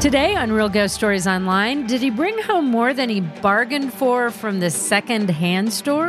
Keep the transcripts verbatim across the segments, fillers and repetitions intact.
Today on Real Ghost Stories Online, did he bring home more than he bargained for from the second-hand store?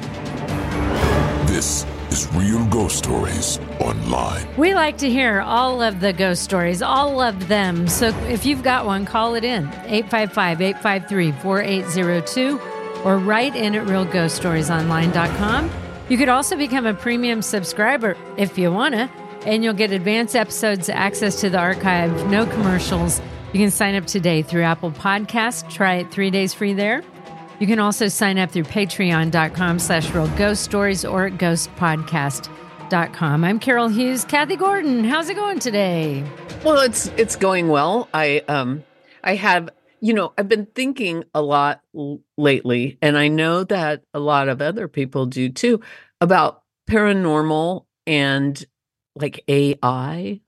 This is Real Ghost Stories Online. We like to hear all of the ghost stories, all of them. So if you've got one, call it in, eight five five, eight five three, four eight zero two, or write in at real ghost stories online dot com. You could also become a premium subscriber if you want to, and you'll get advanced episodes, access to the archive, no commercials. You can sign up today through Apple Podcasts. Try it three days free there. You can also sign up through patreon.com slash real ghost stories or at ghost podcast dot com. I'm Carol Hughes. Kathy Gordon, how's it going today? Well, it's it's going well. I um I have, you know, I've been thinking a lot l- lately, and I know that a lot of other people do too, about paranormal and like A I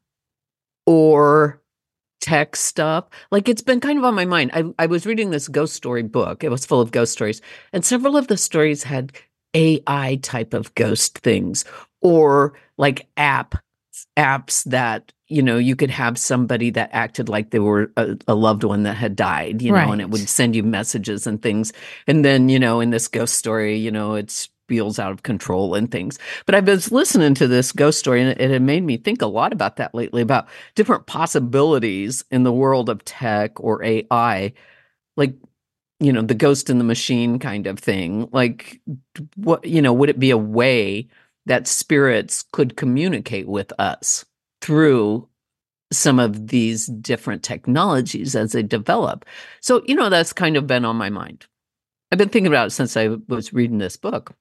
or tech stuff. Like, it's been kind of on my mind. I, I was reading this ghost story book. It was full of ghost stories, and several of the stories had A I type of ghost things, or like app apps that, you know, you could have somebody that acted like they were a, a loved one that had died, you know, Right. and it would send you messages and things. And then, you know, in this ghost story, you know, it's feels out of control and things. But I was listening to this ghost story, and it, it had made me think a lot about that lately, about different possibilities in the world of tech or A I, like, you know, the ghost in the machine kind of thing. Like, what, you know, would it be a way that spirits could communicate with us through some of these different technologies as they develop? So, you know, that's kind of been on my mind. I've been thinking about it since I was reading this book.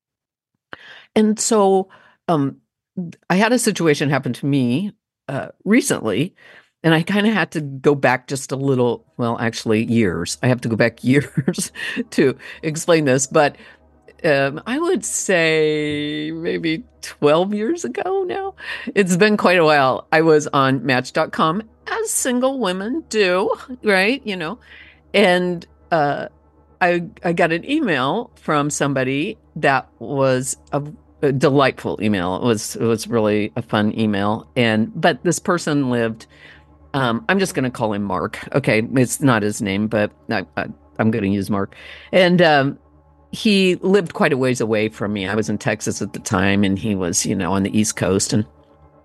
And so um, I had a situation happen to me uh, recently, and I kind of had to go back just a little, well, actually years. I have to go back years to explain this, but um, I would say maybe twelve years ago now. It's been quite a while. I was on Match dot com, as single women do, right? You know, and uh, I I got an email from somebody that was a, a delightful email. It was it was really a fun email, and but this person lived. Um, I'm just going to call him Mark. Okay, it's not his name, but I, I, I'm going to use Mark. And um, he lived quite a ways away from me. I was in Texas at the time, and he was, you know, on the East Coast. And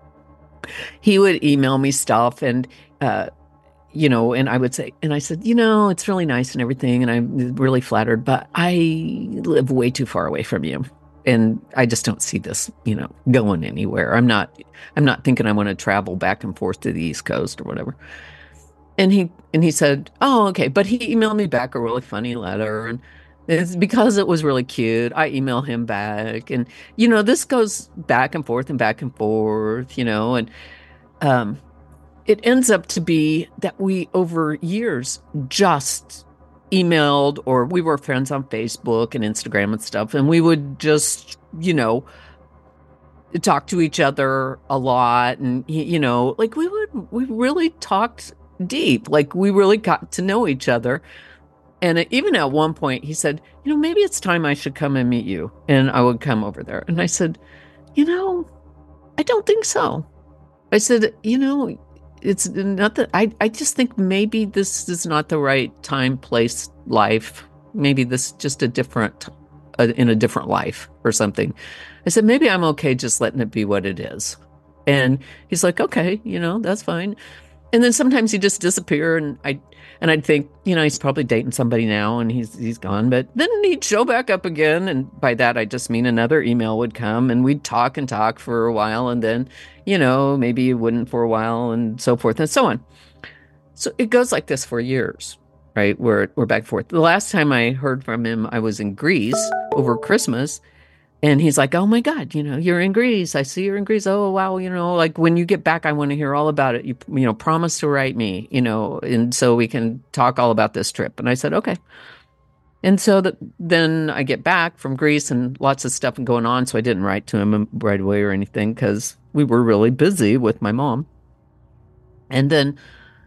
he would email me stuff, and uh, you know, and I would say, and I said, you know, it's really nice and everything, and I'm really flattered, but I live way too far away from you. And I just don't see this, you know, going anywhere. I'm not, I'm not thinking I want to travel back and forth to the East Coast or whatever. And he, and he said, oh, okay. But he emailed me back a really funny letter. And it's because it was really cute. I email him back. And, you know, this goes back and forth and back and forth, you know, and, um, it ends up to be that we, over years, just emailed, or we were friends on Facebook and Instagram and stuff, and we would just, you know, talk to each other a lot, and, you know, like we would, we really talked deep, like we really got to know each other. And even at one point he said, you know, maybe it's time I should come and meet you, and I would come over there. And I said, you know, I don't think so. I said, you know, it's not that I, I just think maybe this is not the right time, place, life. Maybe this is just a different, uh, in a different life or something. I said, maybe I'm okay just letting it be what it is. And he's like, okay, you know, that's fine. And then sometimes he'd just disappear, and I and I'd think, you know, he's probably dating somebody now, and he's he's gone. But then he'd show back up again, and by that I just mean another email would come, and we'd talk and talk for a while, and then, you know, maybe he wouldn't for a while, and so forth and so on. So it goes like this for years, right? We're we're back and forth. The last time I heard from him, I was in Greece over Christmas. And he's like, oh my God, you know, you're in Greece. I see you're in Greece. Oh, wow. You know, like when you get back, I want to hear all about it. You, you know, promise to write me, you know, and so we can talk all about this trip. And I said, okay. And so that, then I get back from Greece, and lots of stuff going on. So I didn't write to him right away or anything, because we were really busy with my mom. And then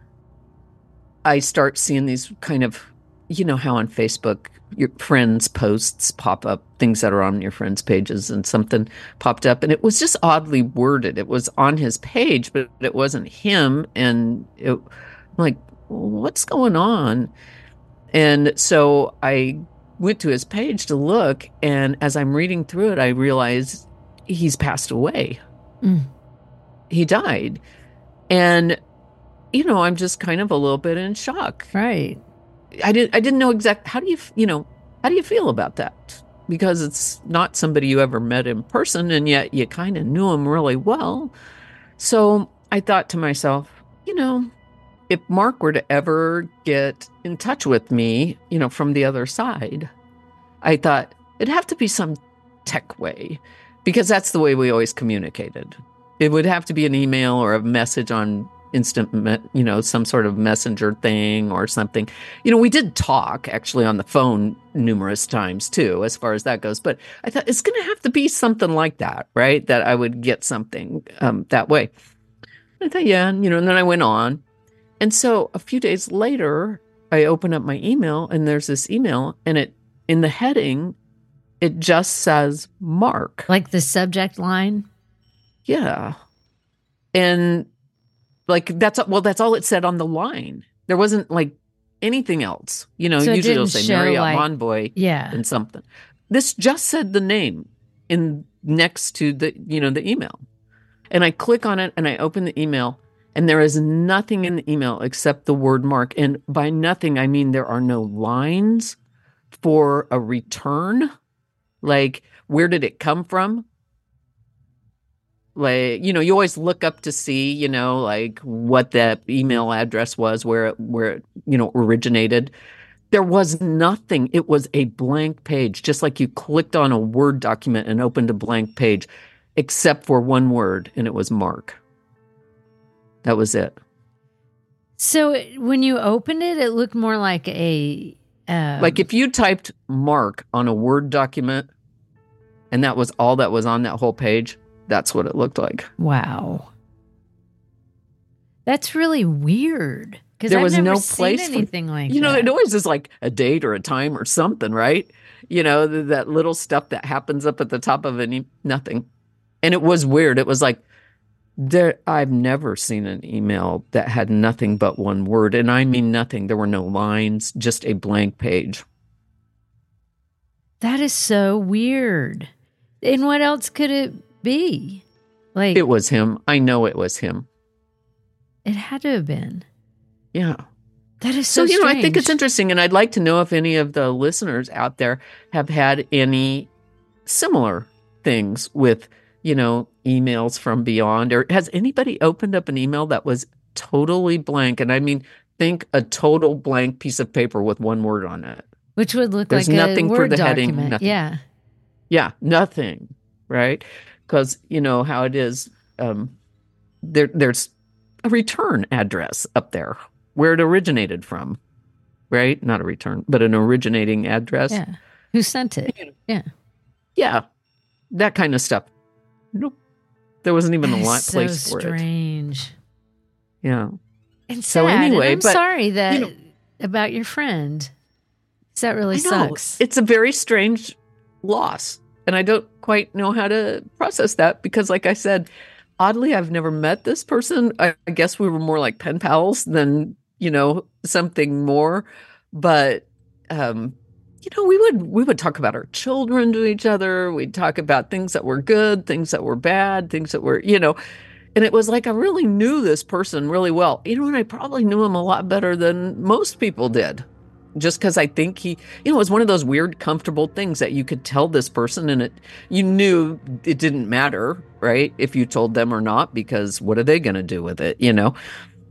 I start seeing these kind of, you know, how on Facebook, your friends' posts pop up, things that are on your friends' pages, and something popped up, and it was just oddly worded. It was on his page, but it wasn't him. And it, like, what's going on? And so I went to his page to look, and as I'm reading through it, I realized he's passed away. Mm. He died. And, you know, I'm just kind of a little bit in shock. Right. I didn't I didn't know exactly how do you, you know, how do you feel about that? Because it's not somebody you ever met in person, and yet you kind of knew him really well. So I thought to myself, you know, if Mark were to ever get in touch with me, you know, from the other side, I thought it'd have to be some tech way, because that's the way we always communicated. It would have to be an email or a message on instant, me- you know, some sort of messenger thing or something. You know, we did talk actually on the phone numerous times too, as far as that goes. But I thought it's going to have to be something like that, right? That I would get something um, that way. I thought, yeah, and, you know, and then I went on. And so a few days later, I open up my email, and there's this email, and it in the heading, it just says Mark. Like the subject line? Yeah. And like, that's, well, that's all it said on the line. There wasn't like anything else. You know, So it usually it'll didn't say show, Marriott like- Monboy Yeah. and something. This just said the name in next to the, you know, the email. And I click on it and I open the email, and there is nothing in the email except the word Mark. And by nothing, I mean there are no lines for a return. Like, where did it come from? Like, you know, you always look up to see, you know, like what that email address was, where it, where it, you know, originated. There was nothing. It was a blank page, just like you clicked on a Word document and opened a blank page, except for one word, and it was Mark. That was it. So it- when you opened it, it looked more like a... Um, Like if you typed Mark on a Word document, and that was all that was on that whole page, that's what it looked like. Wow. That's really weird. Because There I've was never no seen place for- anything like You know, that. it always is like a date or a time or something, right? You know, th- that little stuff that happens up at the top of any nothing. And it was weird. It was like, there, I've never seen an email that had nothing but one word. And I mean nothing. There were no lines, just a blank page. That is so weird. And what else could it be? Like, It was him. I know it was him. it had to have been. Yeah. That is So, so, you know, I think it's strange. interesting. And I'd like to know if any of the listeners out there have had any similar things with, you know, emails from beyond, or has anybody opened up an email that was totally blank? And I mean, think a total blank piece of paper with one word on it. Which would look There's like nothing a for Word the heading, document. nothing. Yeah. Yeah, nothing, right? Because you know how it is. Um, there, there's a return address up there where it originated from, right? Not a return, but an originating address. Yeah. Who sent it? Yeah. Yeah, that kind of stuff. Nope, there wasn't even That a is lot so place for it. strange. Yeah. And So sad. And anyway, I'm but, sorry that you know- about your friend. 'Cause that really I know. sucks. It's a very strange loss. And I don't quite know how to process that because, like I said, oddly, I've never met this person. I, I guess we were more like pen pals than, you know, something more. But, um, you know, we would we would talk about our children to each other. We'd talk about things that were good, things that were bad, things that were, you know, and it was like I really knew this person really well. You know, and I probably knew him a lot better than most people did. Just because I think he, you know, it was one of those weird, comfortable things that you could tell this person and it, you knew it didn't matter, right? If you told them or not, because what are they going to do with it, you know?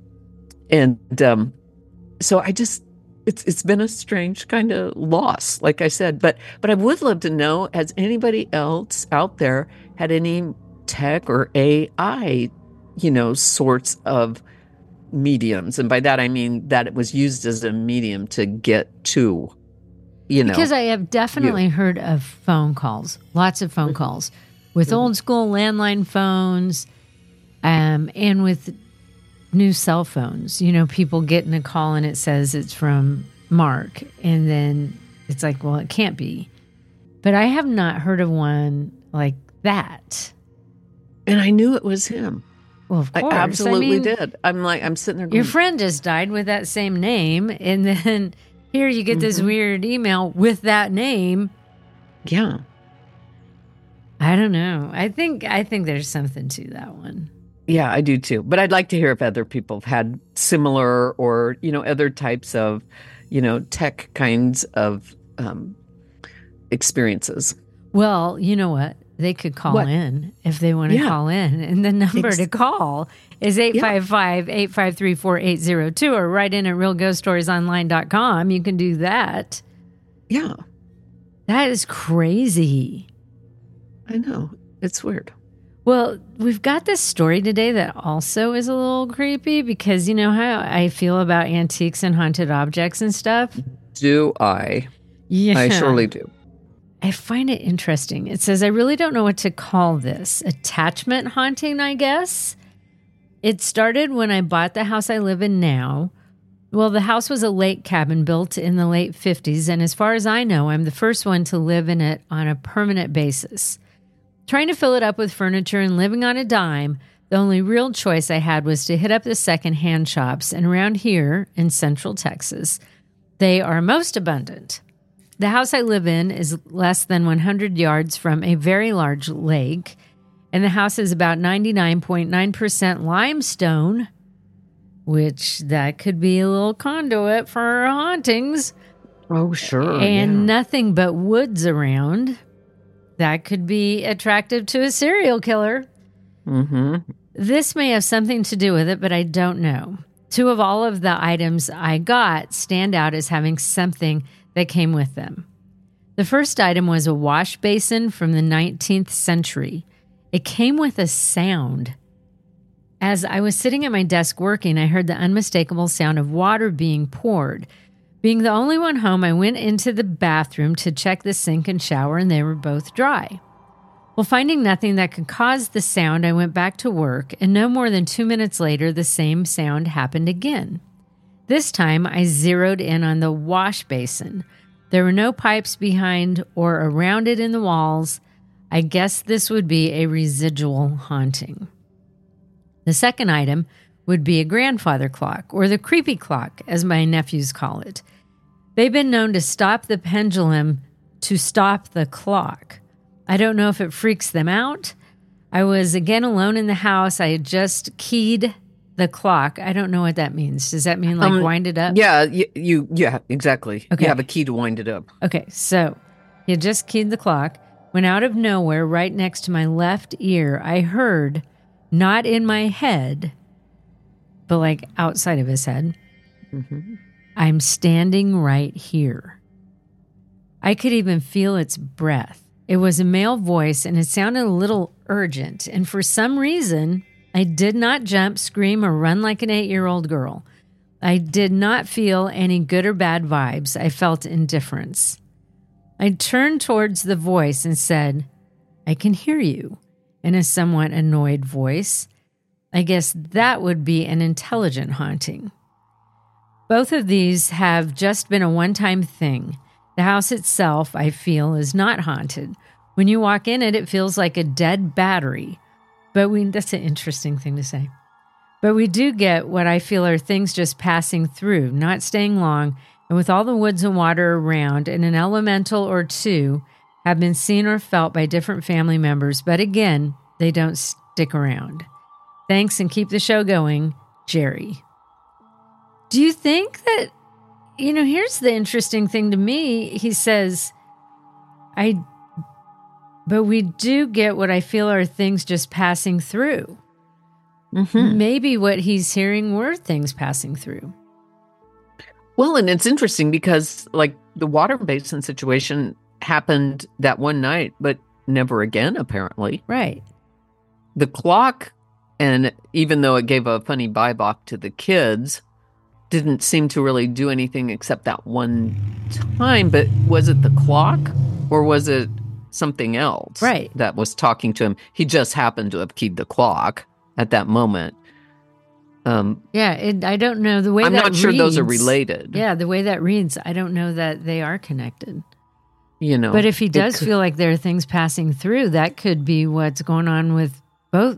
And um, so I just, it's it's been a strange kind of loss, like I said. But but I would love to know, has anybody else out there had any tech or A I, you know, sorts of mediums? And by that I mean that it was used as a medium to get to, you know. Because I have definitely heard of phone calls, lots of phone calls with Mhm. old school landline phones, um, and with new cell phones. You know, people getting a call and it says it's from Mark, and then it's like, well, it can't be. But I have not heard of one like that. And I knew it was him. Well, of I course. absolutely I mean, did. I'm like, I'm sitting there going, your friend just died with that same name, and then here you get this weird email with that name. yeah. I don't know. I think I think there's something to that one. Yeah, I do too. But I'd like to hear if other people have had similar or, you know, other types of, you know, tech kinds of um, experiences. Well, you know what? They could call What? in if they want to Yeah. call in. And the number Ex- to call is eight five five, eight five three, four eight zero two or write in at real ghost stories online dot com. You can do that. Yeah, That is crazy. I know. It's weird. Well, we've got this story today that also is a little creepy because you know how I feel about antiques and haunted objects and stuff? Do I? Yeah. I surely do. I find it interesting. It says, I really don't know what to call this. Attachment haunting, I guess. It started when I bought the house I live in now. Well, the house was a lake cabin built in the late fifties, and as far as I know, I'm the first one to live in it on a permanent basis. Trying to fill it up with furniture and living on a dime, the only real choice I had was to hit up the secondhand shops, and around here in Central Texas, they are most abundant. The house I live in is less than one hundred yards from a very large lake, and the house is about ninety-nine point nine percent limestone, which that could be a little conduit for hauntings, Oh, sure. and yeah. nothing but woods around. That could be attractive to a serial killer. Mm-hmm. This may have something to do with it, but I don't know. Two of all of the items I got stand out as having something that came with them. The first item was a wash basin from the nineteenth century. It came with a sound. As I was sitting at my desk working, I heard the unmistakable sound of water being poured. Being the only one home, I went into the bathroom to check the sink and shower, and they were both dry. Well, finding nothing that could cause the sound, I went back to work, and no more than two minutes later, the same sound happened again. This time, I zeroed in on the wash basin. There were no pipes behind or around it in the walls. I guess this would be a residual haunting. The second item would be a grandfather clock, or the creepy clock, as my nephews call it. They've been known to stop the pendulum to stop the clock. I don't know if it freaks them out. I was again alone in the house. I had just keyed the clock. I don't know what that means. Does that mean like Um, wind it up? Yeah, you, you, yeah, exactly. Okay. You have a key to wind it up. Okay, so he had just keyed the clock. When out of nowhere, right next to my left ear, I heard, not in my head, but like outside of his head, Mm-hmm. I'm standing right here. I could even feel its breath. It was a male voice and it sounded a little urgent. And for some reason, I did not jump, scream, or run like an eight-year-old girl. I did not feel any good or bad vibes. I felt indifference. I turned towards the voice and said, I can hear you, in a somewhat annoyed voice. I guess that would be an intelligent haunting. Both of these have just been a one-time thing. The house itself, I feel, is not haunted. When you walk in it, it feels like a dead battery. But we that's an interesting thing to say. But we do get what I feel are things just passing through, not staying long, and with all the woods and water around, and an elemental or two have been seen or felt by different family members, but again, they don't stick around. Thanks, and keep the show going, Jerry. Do you think that, you know, here's the interesting thing to me. He says, I, but we do get what I feel are things just passing through. Mm-hmm. Maybe what he's hearing were things passing through. Well, and it's interesting because, like, the water basin situation happened that one night, but never again, apparently. Right. The clock, and even though it gave a funny bybok to the kids, didn't seem to really do anything except that one time. But was it the clock or was it something else Right. that was talking to him? He just happened to have keyed the clock at that moment. Um, Yeah, it, I don't know the way I'm that not sure those are reads- related. Yeah, the way that reads, I don't know that they are connected. You know, But if he it does could- feel like there are things passing through, that could be what's going on with both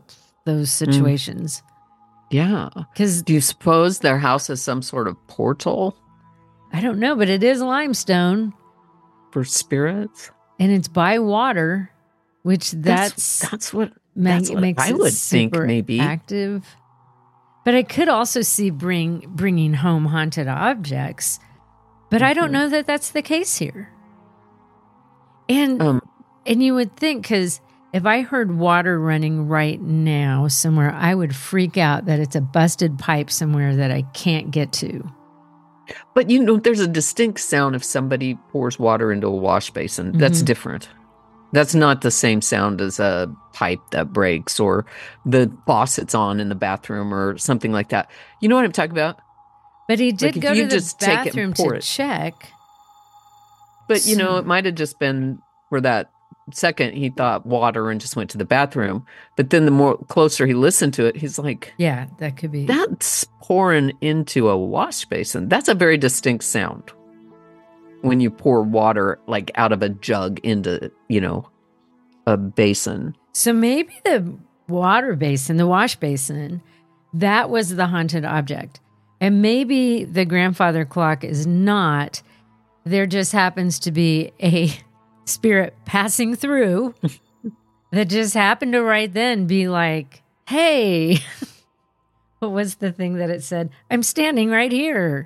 those situations. Mm. Yeah. Because do you suppose their house has some sort of portal? I don't know, but it is limestone. For spirits? And it's by water, which that's... That's, that's what, ma- that's what makes I it would think, super maybe. active. But I could also see bring bringing home haunted objects. But mm-hmm. I don't know that that's the case here. And, um, and you would think, because... if I heard water running right now somewhere, I would freak out that it's a busted pipe somewhere that I can't get to. But, you know, there's a distinct sound if somebody pours water into a wash basin. Mm-hmm. That's different. That's not the same sound as a pipe that breaks or the faucet's on in the bathroom or something like that. You know what I'm talking about? But he did like go to the bathroom to it. check. But, you so. know, it might have just been for that second he thought water and just went to the bathroom, but then the more closer he listened to it, he's like, yeah, that could be, that's pouring into a wash basin. That's a very distinct sound when you pour water like out of a jug into, you know, a basin. So maybe the water basin, the wash basin, that was the haunted object, and maybe the grandfather clock is not. There just happens to be a spirit passing through that just happened to right then be like, hey, what was the thing that it said? I'm standing right here.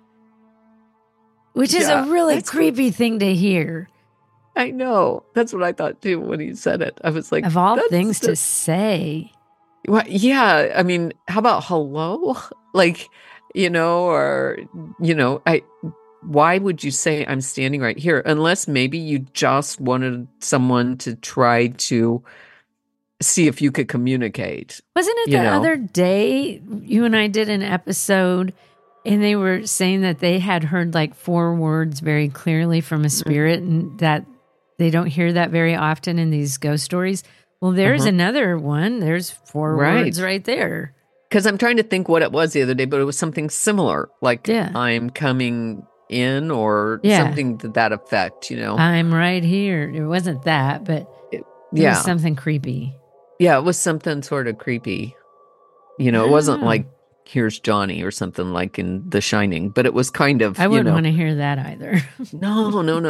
Which is yeah, a really creepy thing to hear. I know. That's what I thought too when he said it. I was like, of all things the... to say. Well, yeah. I mean, how about hello? Like, you know, or, you know, I... why would you say I'm standing right here? Unless maybe you just wanted someone to try to see if you could communicate. Wasn't it the know? other day you and I did an episode and they were saying that they had heard like four words very clearly from a spirit and that they don't hear that very often in these ghost stories? Well, there's uh-huh. another one. There's four right. words right there. Because I'm trying to think what it was the other day, but it was something similar. Like, yeah. I'm coming... in or yeah. something to that effect, you know. I'm right here. It wasn't that, but it, it yeah. was something creepy. Yeah, it was something sort of creepy. You know, it wasn't like, here's Johnny or something like in The Shining, but it was kind of, I wouldn't you know, want to hear that either. No, no,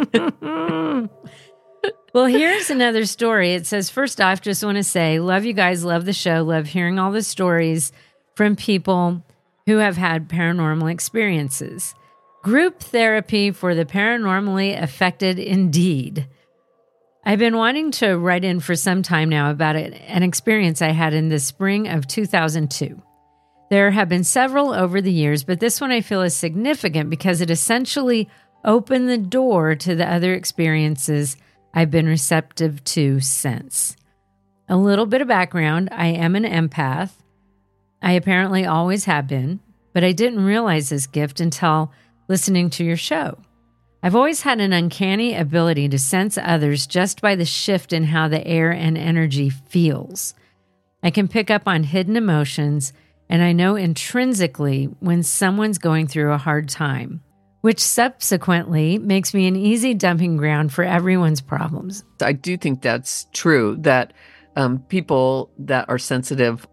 no. Well, here's another story. It says, first off, just want to say, love you guys, love the show, love hearing all the stories from people who have had paranormal experiences. Group therapy for the paranormally affected indeed. I've been wanting to write in for some time now about it, an experience I had in the spring of two thousand two. There have been several over the years, but this one I feel is significant because it essentially opened the door to the other experiences I've been receptive to since. A little bit of background, I am an empath. I apparently always have been, but I didn't realize this gift until listening to your show. I've always had an uncanny ability to sense others just by the shift in how the air and energy feels. I can pick up on hidden emotions, and I know intrinsically when someone's going through a hard time, which subsequently makes me an easy dumping ground for everyone's problems. I do think that's true, that um, people that are sensitive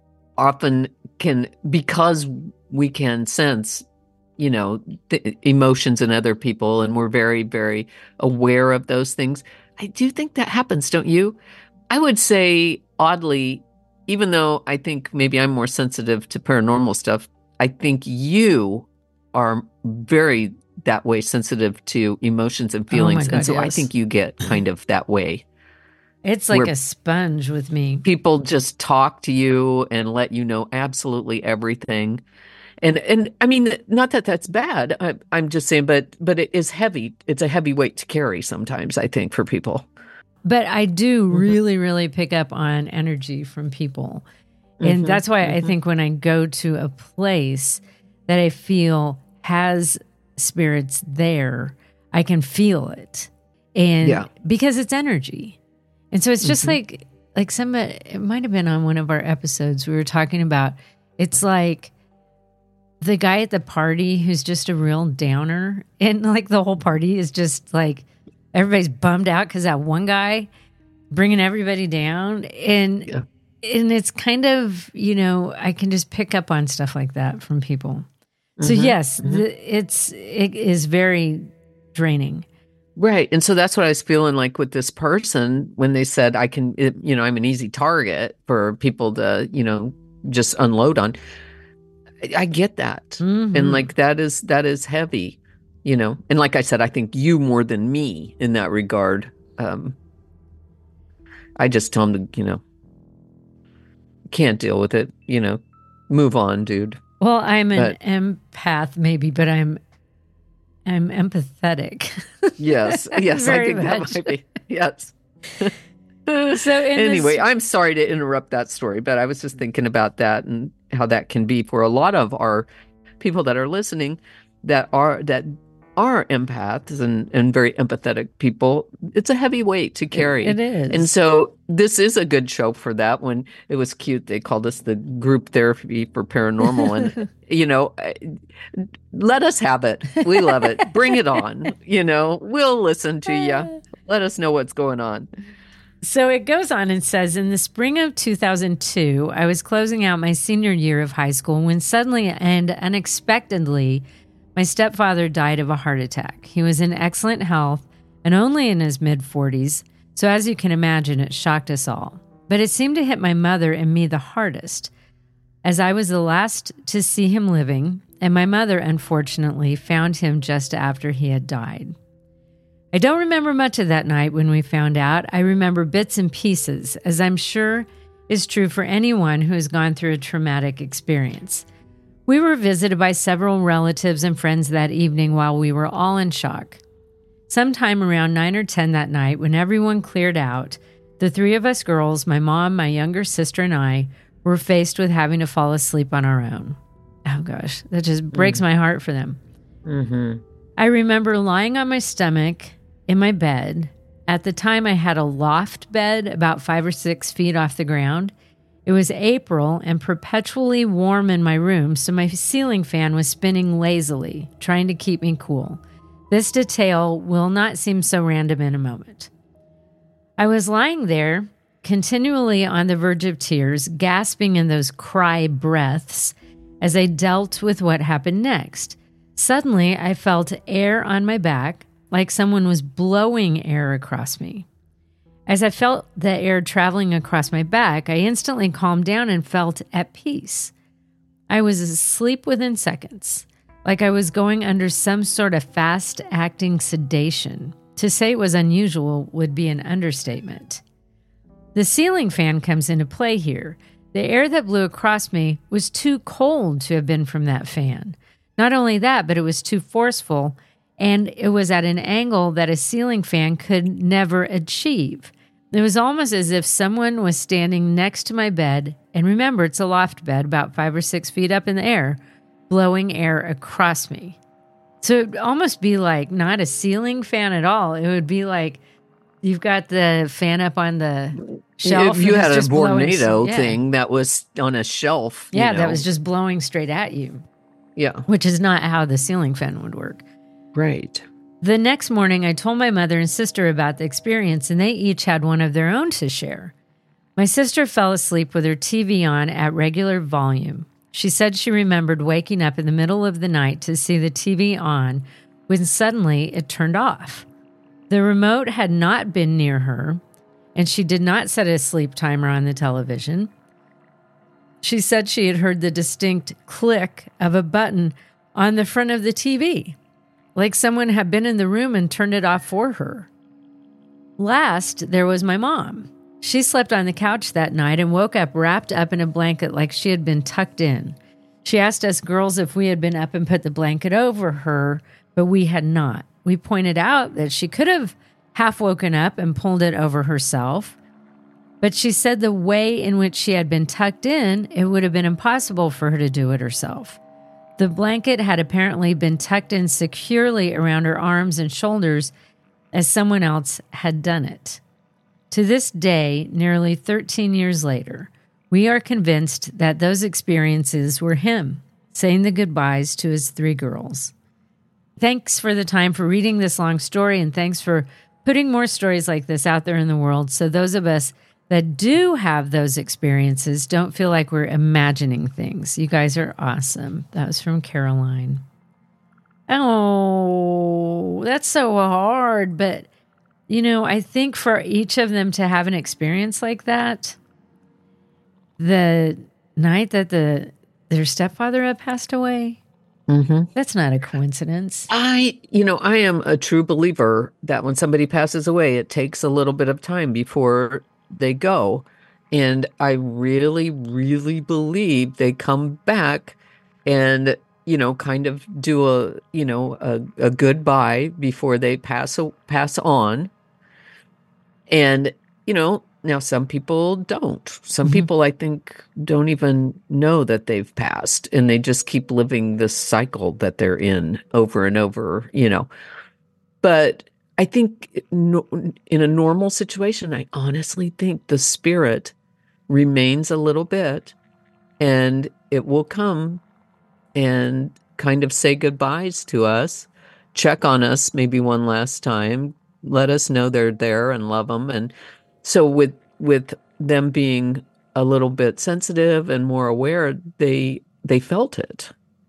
often can, because we can sense you know, the emotions in other people, and we're very, very aware of those things. I do think that happens, don't you? I would say, oddly, even though I think maybe I'm more sensitive to paranormal stuff, I think you are very that way sensitive to emotions and feelings. Oh my God, and so yes. I think you get kind of that way. It's like a sponge with me. People just talk to you and let you know absolutely everything. And, and I mean, not that that's bad. I, I'm just saying, but but it is heavy. It's a heavy weight to carry sometimes, I think, for people. But I do really, really pick up on energy from people. And mm-hmm, that's why mm-hmm. I think when I go to a place that I feel has spirits there, I can feel it. And yeah. because it's energy. And so it's just mm-hmm. like, like somebody, it might have been on one of our episodes, we were talking about, it's like the guy at the party who's just a real downer. And like the whole party is just like, everybody's bummed out because that one guy bringing everybody down. And yeah. and it's kind of, you know, I can just pick up on stuff like that from people. So Mm-hmm, yes, mm-hmm. the, it's it is very draining. Right. And so that's what I was feeling like with this person when they said I can, it, you know, I'm an easy target for people to, you know, just unload on. I, I get that. Mm-hmm. And like that is that is heavy, you know. And like I said, I think you more than me in that regard. Um, I just tell them to, you know, can't deal with it, you know, move on, dude. Well, I'm an But- empath, maybe, but I'm I'm empathetic. Yes, yes, I Very think much. that might be. Yes. So in Anyway, this, I'm sorry to interrupt that story, but I was just thinking about that and how that can be for a lot of our people that are listening that are that are empaths and, and very empathetic people. It's a heavy weight to carry. it is. And so this is a good show for that. When it was cute, they called us the group therapy for paranormal. And, you know, let us have it. We love it. Bring it on. You know, we'll listen to you. Let us know what's going on. So it goes on and says, in the spring of two thousand two, I was closing out my senior year of high school when suddenly and unexpectedly, my stepfather died of a heart attack. He was in excellent health and only in his mid-forties, so as you can imagine, it shocked us all. But it seemed to hit my mother and me the hardest, as I was the last to see him living, and my mother, unfortunately, found him just after he had died. I don't remember much of that night when we found out. I remember bits and pieces, as I'm sure is true for anyone who has gone through a traumatic experience. We were visited by several relatives and friends that evening while we were all in shock. Sometime around nine or ten that night, when everyone cleared out, the three of us girls, my mom, my younger sister, and I, were faced with having to fall asleep on our own. Oh gosh, that just breaks mm. my heart for them. Mm-hmm. I remember lying on my stomach in my bed. At the time, I had a loft bed about five or six feet off the ground. It was April and perpetually warm in my room, so my ceiling fan was spinning lazily, trying to keep me cool. This detail will not seem so random in a moment. I was lying there, continually on the verge of tears, gasping in those cry breaths as I dealt with what happened next. Suddenly, I felt air on my back, like someone was blowing air across me. As I felt the air traveling across my back, I instantly calmed down and felt at peace. I was asleep within seconds, like I was going under some sort of fast-acting sedation. To say it was unusual would be an understatement. The ceiling fan comes into play here. The air that blew across me was too cold to have been from that fan. Not only that, but it was too forceful, and it was at an angle that a ceiling fan could never achieve. It was almost as if someone was standing next to my bed, and remember, it's a loft bed about five or six feet up in the air, blowing air across me. So it would almost be like not a ceiling fan at all. It would be like you've got the fan up on the shelf. If you had a tornado yeah. thing that was on a shelf. Yeah, you know. that was just blowing straight at you. Yeah. Which is not how the ceiling fan would work. Right. The next morning, I told my mother and sister about the experience, and they each had one of their own to share. My sister fell asleep with her T V on at regular volume. She said she remembered waking up in the middle of the night to see the T V on when suddenly it turned off. The remote had not been near her, and she did not set a sleep timer on the television. She said she had heard the distinct click of a button on the front of the T V, like someone had been in the room and turned it off for her. Last, there was my mom. She slept on the couch that night and woke up wrapped up in a blanket like she had been tucked in. She asked us girls if we had been up and put the blanket over her, but we had not. We pointed out that she could have half woken up and pulled it over herself, but she said the way in which she had been tucked in, it would have been impossible for her to do it herself. The blanket had apparently been tucked in securely around her arms and shoulders as someone else had done it. To this day, nearly thirteen years later, we are convinced that those experiences were him saying the goodbyes to his three girls. Thanks for the time for reading this long story, and thanks for putting more stories like this out there in the world so those of us that do have those experiences don't feel like we're imagining things. You guys are awesome. That was from Caroline. Oh, that's so hard. But, you know, I think for each of them to have an experience like that, the night that the their stepfather had passed away, mm-hmm. that's not a coincidence. I, you know, I am a true believer that when somebody passes away, it takes a little bit of time before they go. And I really, really believe they come back and, you know, kind of do a, you know, a, a goodbye before they pass, pass on. And, you know, now some people don't. Some mm-hmm. people, I think, don't even know that they've passed, and they just keep living this cycle that they're in over and over, you know. But I think in a normal situation, I honestly think the spirit remains a little bit, and it will come and kind of say goodbyes to us, check on us maybe one last time, let us know they're there and love them. And so with with them being a little bit sensitive and more aware, they they felt it,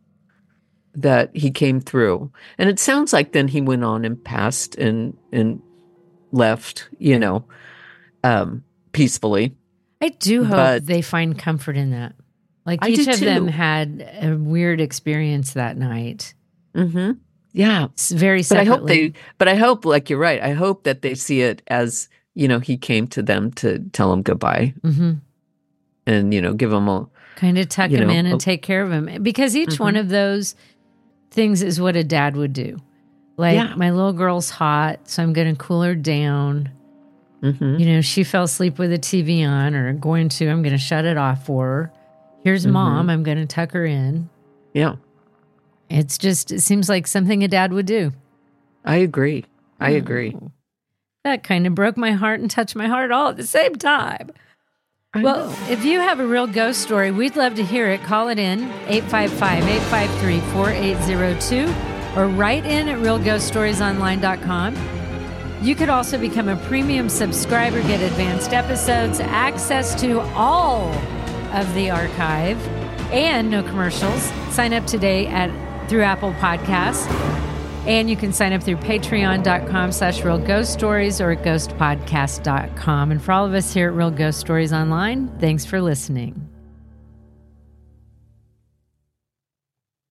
that he came through. And it sounds like then he went on and passed and and left, you know, um, peacefully. I do hope but they find comfort in that. Like I each of too. them had a weird experience that night. Mm-hmm. Yeah. It's very separately. But I hope they, but I hope, like you're right, I hope that they see it as, you know, he came to them to tell them goodbye. Mm-hmm. And, you know, give them a... Kind of tuck him know, in and a, take care of him. Because each mm-hmm. one of those things is what a dad would do. Like, yeah. my little girl's hot, so I'm going to cool her down. Mm-hmm. You know, she fell asleep with the T V on, or going to, I'm going to shut it off for her. Here's mm-hmm. mom, I'm going to tuck her in. Yeah. It's just, it seems like something a dad would do. I agree. I oh, agree. That kind of broke my heart and touched my heart all at the same time. I well, know. If you have a real ghost story, we'd love to hear it. Call it in, eight five five, eight five three, four eight zero two, or write in at real ghost stories online dot com. You could also become a premium subscriber, get advanced episodes, access to all of the archive, and no commercials. Sign up today at through Apple Podcasts. And you can sign up through patreon.com slash real ghost stories or at ghost podcast dot com. And for all of us here at Real Ghost Stories Online, thanks for listening.